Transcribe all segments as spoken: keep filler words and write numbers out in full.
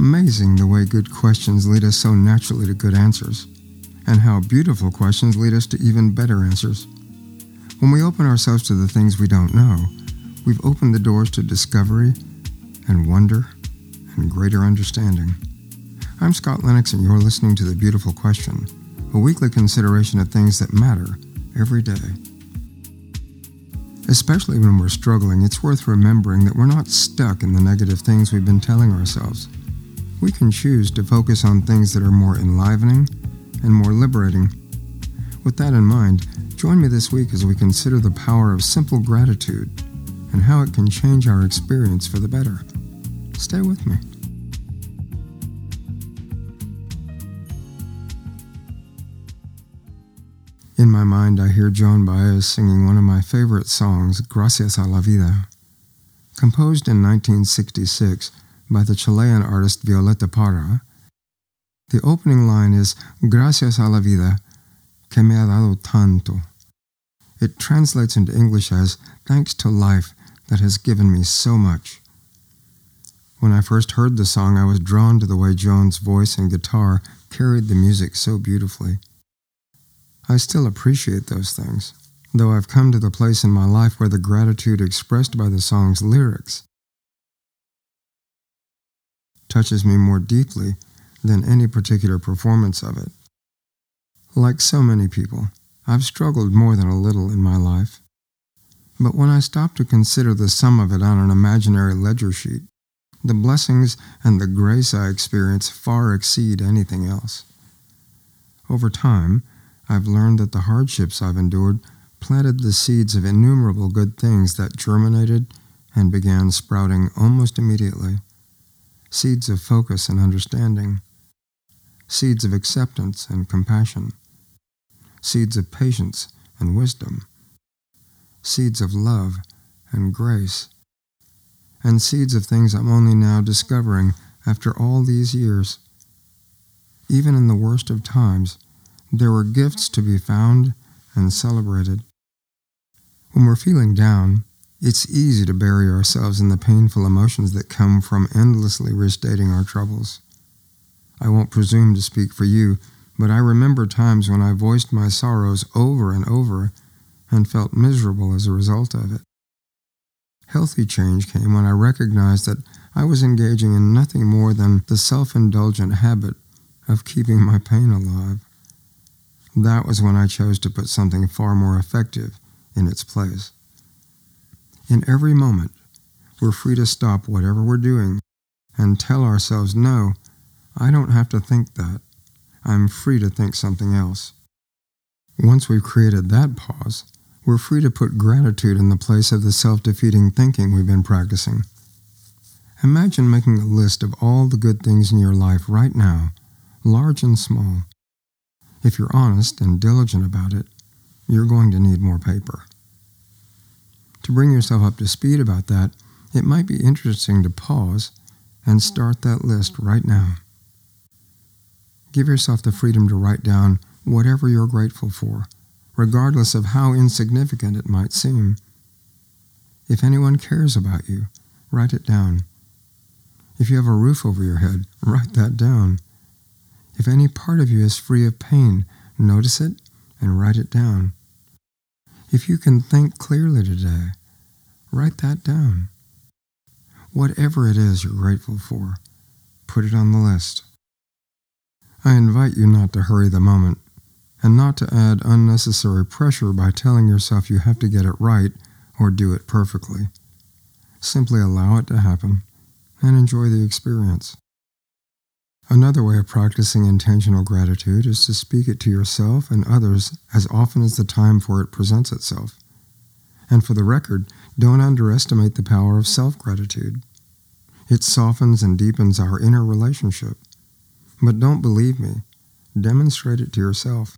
amazing the way good questions lead us so naturally to good answers, and how beautiful questions lead us to even better answers. When we open ourselves to the things we don't know, we've opened the doors to discovery and wonder and greater understanding. I'm Scott Lennox, and you're listening to The Beautiful Question, a weekly consideration of things that matter every day. Especially when we're struggling, it's worth remembering that we're not stuck in the negative things we've been telling ourselves. We can choose to focus on things that are more enlivening and more liberating. With that in mind, join me this week as we consider the power of simple gratitude and how it can change our experience for the better. Stay with me. In my mind, I hear Joan Baez singing one of my favorite songs, Gracias a la Vida. Composed in nineteen sixty-six by the Chilean artist Violeta Parra, the opening line is, Gracias a la vida, que me ha dado tanto. It translates into English as, thanks to life that has given me so much. When I first heard the song, I was drawn to the way Joan's voice and guitar carried the music so beautifully. I still appreciate those things, though I've come to the place in my life where the gratitude expressed by the song's lyrics touches me more deeply than any particular performance of it. Like so many people, I've struggled more than a little in my life. But when I stop to consider the sum of it on an imaginary ledger sheet, the blessings and the grace I experience far exceed anything else. Over time, I've learned that the hardships I've endured planted the seeds of innumerable good things that germinated and began sprouting almost immediately. Seeds of focus and understanding. Seeds of acceptance and compassion. Seeds of patience and wisdom. Seeds of love and grace. And seeds of things I'm only now discovering after all these years. Even in the worst of times, there were gifts to be found and celebrated. When we're feeling down, it's easy to bury ourselves in the painful emotions that come from endlessly restating our troubles. I won't presume to speak for you, but I remember times when I voiced my sorrows over and over and felt miserable as a result of it. Healthy change came when I recognized that I was engaging in nothing more than the self-indulgent habit of keeping my pain alive. That was when I chose to put something far more effective in its place. In every moment, we're free to stop whatever we're doing and tell ourselves, no, I don't have to think that. I'm free to think something else. Once we've created that pause, we're free to put gratitude in the place of the self-defeating thinking we've been practicing. Imagine making a list of all the good things in your life right now, large and small. If you're honest and diligent about it, you're going to need more paper. To bring yourself up to speed about that, it might be interesting to pause and start that list right now. Give yourself the freedom to write down whatever you're grateful for, regardless of how insignificant it might seem. If anyone cares about you, write it down. If you have a roof over your head, write that down. If any part of you is free of pain, notice it and write it down. If you can think clearly today, write that down. Whatever it is you're grateful for, put it on the list. I invite you not to hurry the moment, and not to add unnecessary pressure by telling yourself you have to get it right or do it perfectly. Simply allow it to happen and enjoy the experience. Another way of practicing intentional gratitude is to speak it to yourself and others as often as the time for it presents itself. And for the record, don't underestimate the power of self-gratitude. It softens and deepens our inner relationship. But don't believe me, demonstrate it to yourself.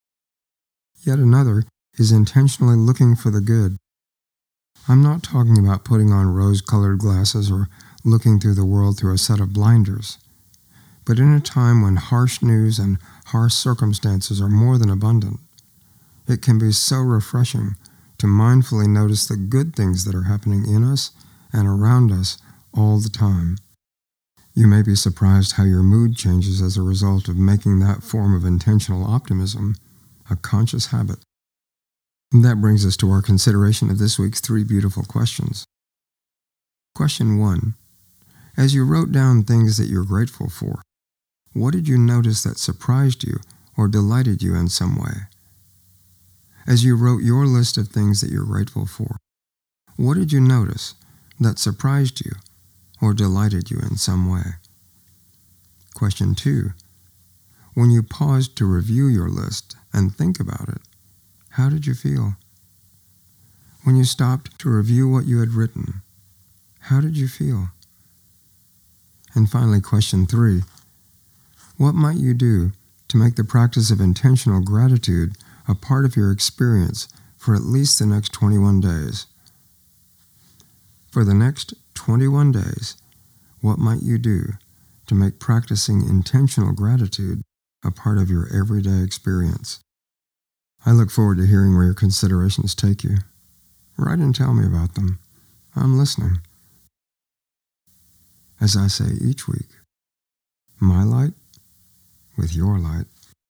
Yet another is intentionally looking for the good. I'm not talking about putting on rose-colored glasses or looking through the world through a set of blinders. But in a time when harsh news and harsh circumstances are more than abundant, it can be so refreshing to mindfully notice the good things that are happening in us and around us all the time. You may be surprised how your mood changes as a result of making that form of intentional optimism a conscious habit. And that brings us to our consideration of this week's three beautiful questions. Question one. As you wrote down things that you're grateful for, what did you notice that surprised you or delighted you in some way? As you wrote your list of things that you're grateful for, what did you notice that surprised you or delighted you in some way? Question two. When you paused to review your list and think about it, how did you feel? When you stopped to review what you had written, how did you feel? And finally, question three. What might you do to make the practice of intentional gratitude a part of your experience for at least the next twenty-one days? For the next twenty-one days, what might you do to make practicing intentional gratitude a part of your everyday experience? I look forward to hearing where your considerations take you. Write and tell me about them. I'm listening. As I say each week, my light with your light.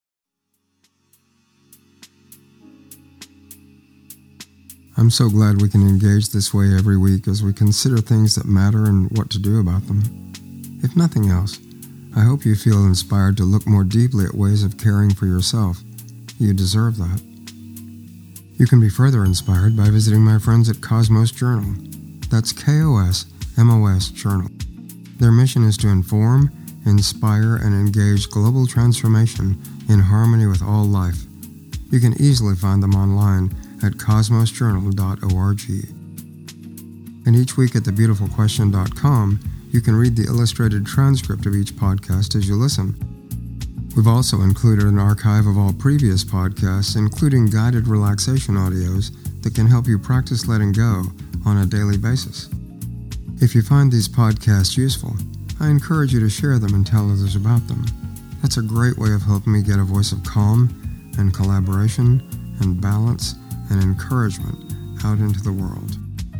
I'm so glad we can engage this way every week as we consider things that matter and what to do about them. If nothing else, I hope you feel inspired to look more deeply at ways of caring for yourself. You deserve that. You can be further inspired by visiting my friends at Cosmos Journal. That's K O S M O S Journal. Their mission is to inform, inspire, and engage global transformation in harmony with all life. You can easily find them online at cosmos journal dot org. And each week at the beautiful question dot com, you can read the illustrated transcript of each podcast as you listen. We've also included an archive of all previous podcasts, including guided relaxation audios that can help you practice letting go on a daily basis. If you find these podcasts useful, I encourage you to share them and tell others about them. That's a great way of helping me get a voice of calm and collaboration and balance and encouragement out into the world.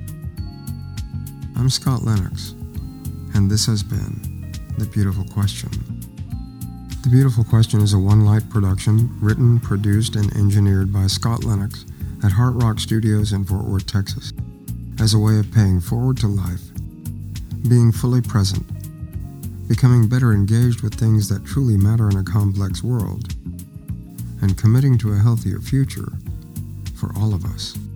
I'm Scott Lennox, and this has been The Beautiful Question. The Beautiful Question is a One Light production, written, produced, and engineered by Scott Lennox at Heart Rock Studios in Fort Worth, Texas, as a way of paying forward to life, being fully present, becoming better engaged with things that truly matter in a complex world, and committing to a healthier future for all of us.